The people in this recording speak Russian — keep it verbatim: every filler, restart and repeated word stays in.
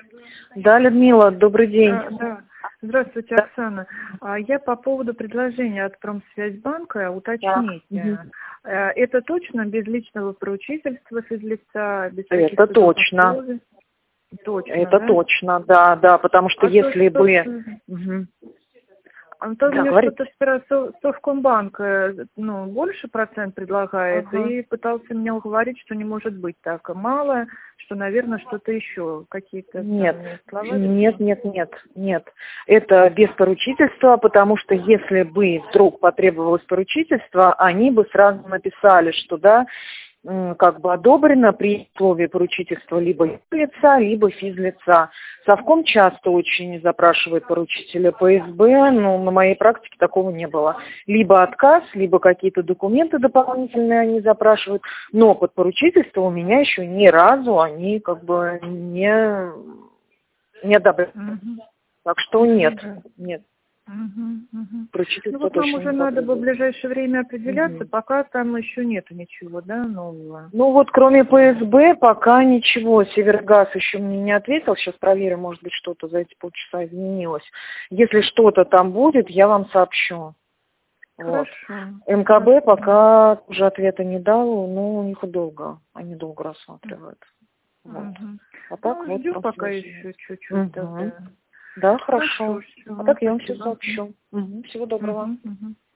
Да, Людмила, добрый день. А, да. Здравствуйте, Да. Оксана. А, Я по поводу предложения от Промсвязьбанка уточнить. Мгм. э, Это точно без личного поручительства физлица, без Это каких-то других точно. условий? Точно, Это да? точно, да, да, потому что А то, если что... бы... Мгм. А то Да, мне говорите. что-то вчера Со- Совкомбанк э, ну, больше процент предлагает, Ага. и пытался меня уговорить, что не может быть так мало, что, наверное, что-то еще, какие-то Нет, странные слова. нет, нет, нет, нет. Это без поручительства, потому что если бы вдруг потребовалось поручительство, они бы сразу написали, что да, м, как бы одобрено при условии поручительства либо лица, либо физлица. Совком часто очень запрашивает поручителя по эс бэ, но на моей практике такого не было. Либо отказ, либо какие-то документы дополнительные они запрашивают, но под поручительство у меня еще ни разу они как бы не, не одобряют. Мгм. Так что Ну нет, да. нет, Мгм, мгм. Ну поручительство вот нам точно уже не надо бы в потребуется. ближайшее время определяться, Мгм. пока там еще нету ничего, да, нового. Ну вот кроме пэ эс бэ пока ничего. Севергаз еще мне не ответил. Сейчас проверю, может быть, что-то за эти полчаса изменилось. Если что-то там будет, я вам сообщу. Вот. Хорошо. эм ка бэ Хорошо. пока уже ответа не дал, но у них долго. Они долго рассматривают. Вот. Мгм. А так Ну, вот ждем пока промсвязь. еще чуть-чуть Угу. тогда. Да, Хорошо, хорошо. А все, так я вам все спасибо. сообщу. Мгм. Всего доброго. Мгм, мгм.